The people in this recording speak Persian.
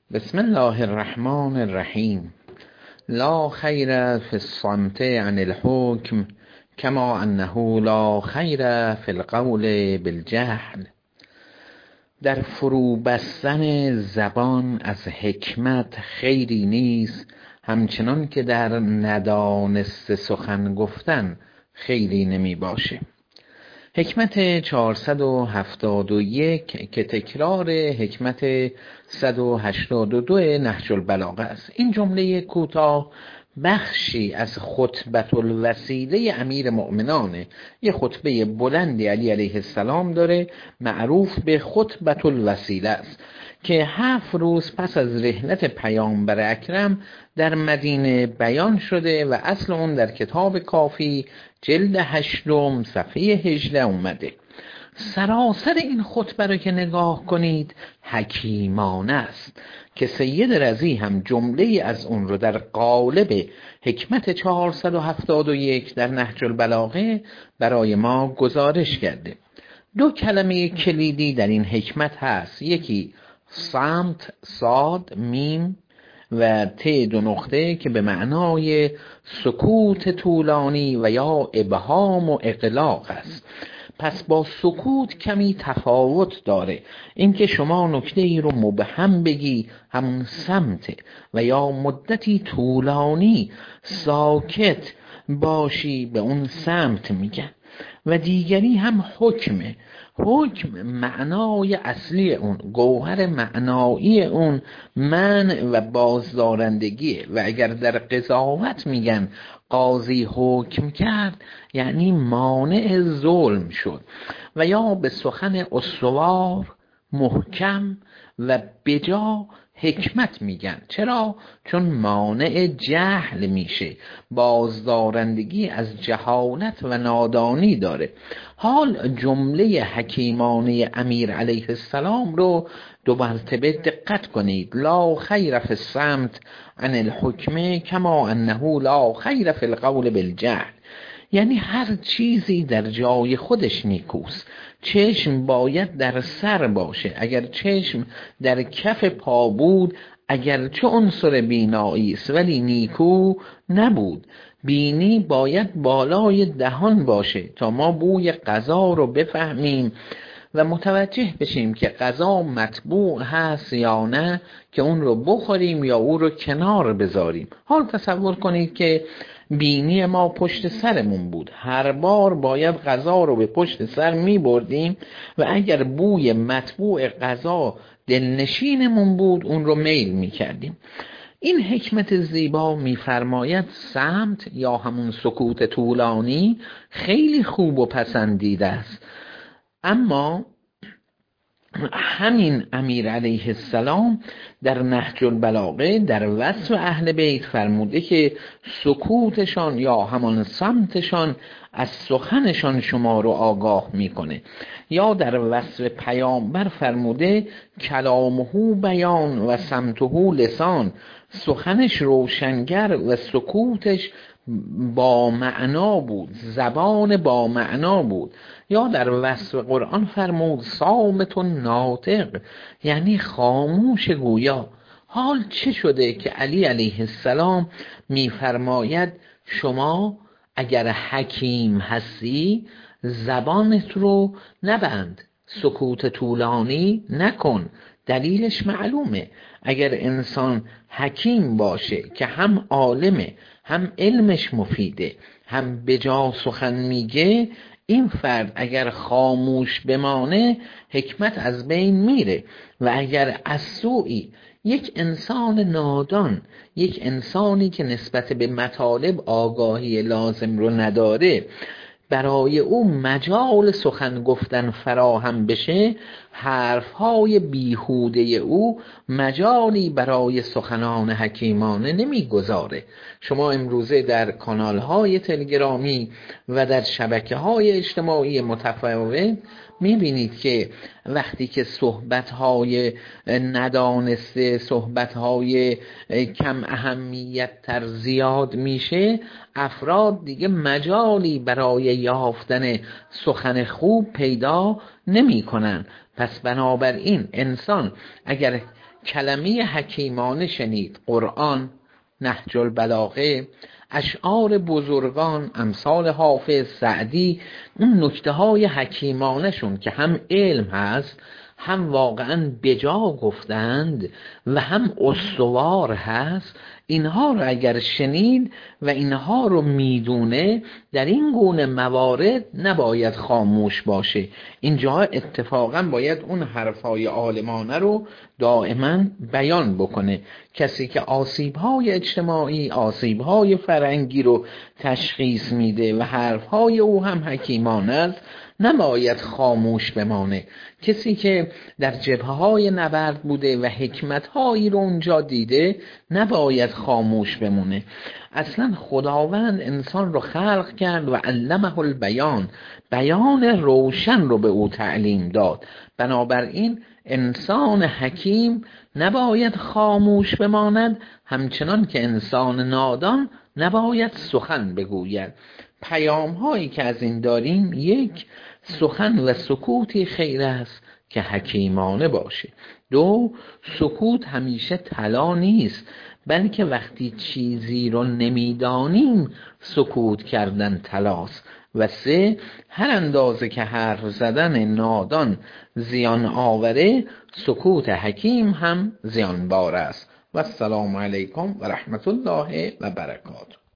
بسم الله الرحمن الرحیم. لا خیر فی الصمت عن الحکم کما انه لا خیر فی القول بالجهل. در فرو بستن زبان از حکمت خیری نیست، همچنان که در ندانسته سخن گفتن خیری نمی باشه. حکمت 471 که تکرار حکمت 182 نهج البلاغه است. این جمله کوتاه بخشی از خطبة الوسیله امیر مؤمنانه. یه خطبه بلندی علیه السلام داره، معروف به خطبة الوسیله است، که 7 روز پس از رحلت پیامبر اکرم در مدینه بیان شده و اصل اون در کتاب کافی جلد 8 صفحه 18 اومده. سراسر این خطبه رو که نگاه کنید حکیمانه است که سید رضی هم جمله از اون رو در قالب حکمت 471 در نهج البلاغه برای ما گزارش کرده. 2 کلمه کلیدی در این حکمت هست، یکی صمت صاد میم و ت 2 نقطه که به معنای سکوت طولانی و یا ابهام و اغلاق است. پس با سکوت کمی تفاوت داره. اینکه شما نکته ای رو مبهم بگی همون صمت، و یا مدتی طولانی ساکت باشی به اون صمت میگن. و دیگری هم حکمه. حکم معنای اصلی اون، گوهر معنایی اون منع و بازدارندگیه. و اگر در قضاوت میگن قاضی حکم کرد یعنی مانع ظلم شد. و یا به سخن استوار محکم و بجا حکمت میگن. چرا؟ چون مانع جهل میشه، بازدارندگی از جهالت و نادانی داره. حال جمله حکیمانه امیر علیه السلام رو 2 مرتبه دقت کنید. لا خیر فی الصمت عن الحکم کما انه لا خیر فی القول بالجهل. یعنی هر چیزی در جای خودش نیکوست. چشم باید در سر باشه. اگر چشم در کف پا بود اگر چه عنصر بینایی است ولی نیکو نبود. بینی باید بالای دهان باشه تا ما بوی غذا رو بفهمیم و متوجه بشیم که غذا مطبوع هست یا نه، که اون رو بخوریم یا او رو کنار بذاریم. حال تصور کنید که بینی ما پشت سرمون بود، هر بار باید غذا رو به پشت سر می بردیم و اگر بوی مطبوع غذا دلنشینمون بود اون رو میل می کردیم. این حکمت زیبا می فرماید صمت یا همون سکوت طولانی خیلی خوب و پسندیده است. اما همین امیر علیه السلام در نهج البلاغه در وصف اهل بیت فرموده که سکوتشان یا همان صمتشان از سخنشان شما رو آگاه میکنه. یا در وصف پیامبر فرموده کلامه بیان و صمته لسان، سخنش روشنگر و سکوتش با معنا بود، زبان با معنا بود. یا در وصف قرآن فرمود صامت ناطق، یعنی خاموش گویا. حال چه شده که علی علیه السلام میفرماید شما اگر حکیم هستی زبانت رو نبند، سکوت طولانی نکن. دلیلش معلومه. اگر انسان حکیم باشه که هم عالمه هم علمش مفیده هم بجا سخن میگه، این فرد اگر خاموش بمانه حکمت از بین میره. و اگر از سوی یک انسان نادان، یک انسانی که نسبت به مطالب آگاهی لازم رو نداره، برای او مجال سخن گفتن فراهم بشه، حرفهای بیهوده او مجالی برای سخنان حکیمانه نمیگذاره. شما امروزه در کانالهای تلگرامی و در شبکه‌های اجتماعی متفاوت میبینید که وقتی که صحبت‌های ندانسته، صحبت‌های کم اهمیت تر زیاد میشه، افراد دیگه مجالی برای یافتن سخن خوب پیدا نمی کنن. پس بنابراین انسان اگر کلمه حکیمانه شنید، قرآن، نهج البلاغه، اشعار بزرگان امثال حافظ، سعدی، اون نکته های حکیمانه شون که هم علم هست، هم واقعا بجا گفتند و هم استوار هست، اینها رو اگر شنید و اینها رو میدونه، در این گونه موارد نباید خاموش باشه. اینجا اتفاقا باید اون حرفای عالمانه رو دائما بیان بکنه. کسی که آسیب‌های اجتماعی، آسیب‌های فرهنگی رو تشخیص میده و حرف‌های او هم حکیمانه است، نباید خاموش بمانه. کسی که در جبهه‌های نبرد بوده و حکمت‌هایی رو اونجا دیده، نباید خاموش بمونه. اصلا خداوند انسان رو خلق کرد و علمه البیان، بیان روشن رو به او تعلیم داد. بنابراین انسان حکیم نباید خاموش بماند، همچنان که انسان نادان نباید سخن بگوید. پیام هایی که از این داریم: یک، سخن و سکوتی خیر است که حکیمانه باشه. دو، سکوت همیشه طلا نیست، بلکه وقتی چیزی رو نمیدانیم سکوت کردن طلاست. و سه، هر اندازه که حرف زدن نادان زیان آوره، سکوت حکیم هم زیانبار است. و السلام علیکم و رحمت الله و برکاته.